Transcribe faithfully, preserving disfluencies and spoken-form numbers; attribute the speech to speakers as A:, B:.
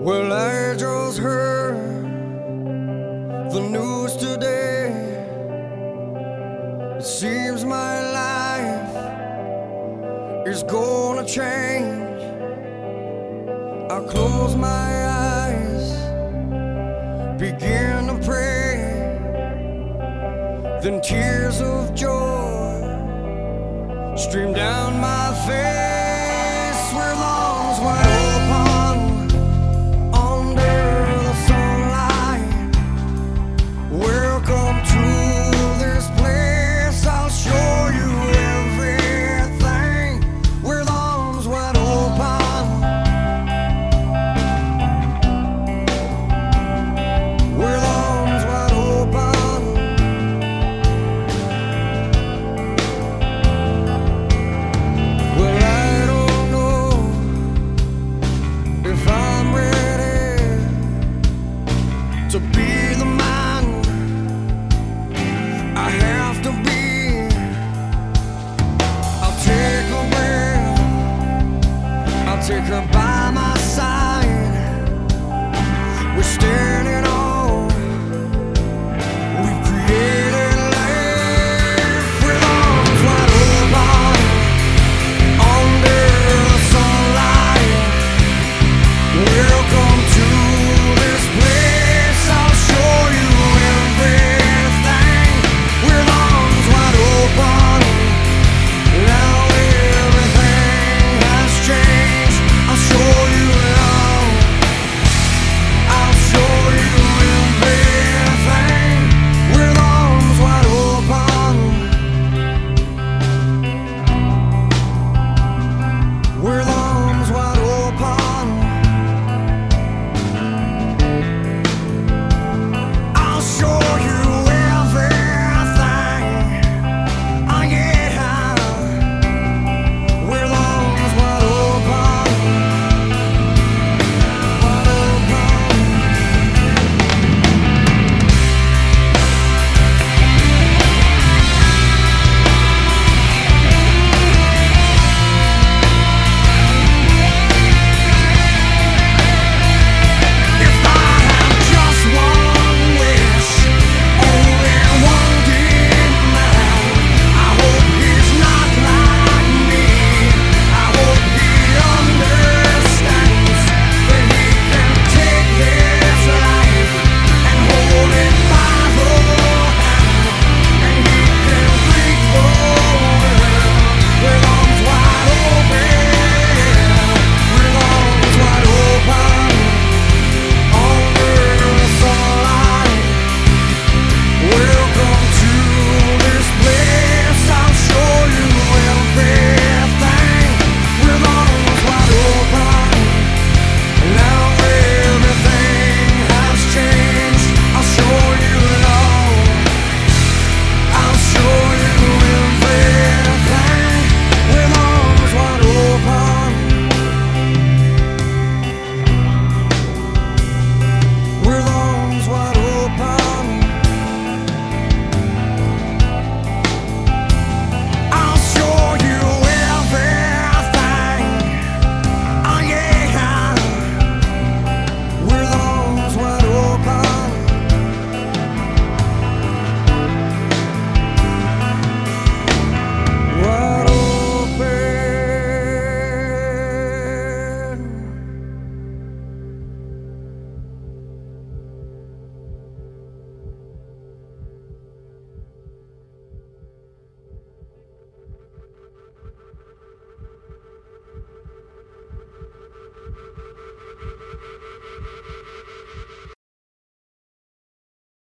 A: Well, I just heard the news today. It seems my life is gonna change. I close my eyes, begin to pray, then tears of joy stream down my face. Where lungs wide open under the sunlight. Welcome to this place, I'll show you everything. With arms wide open, with arms wide open. Well, I don't know if I'm ready to be the man I have to be. I'll take a breath, I'll take a bite.